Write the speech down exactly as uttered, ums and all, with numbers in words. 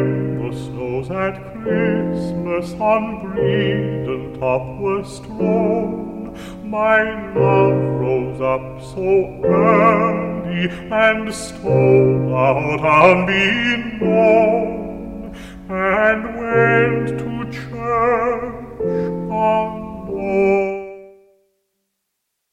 When the snows at Christmas on Bredon top were strown, my love rose up so early and stole out unbeknown.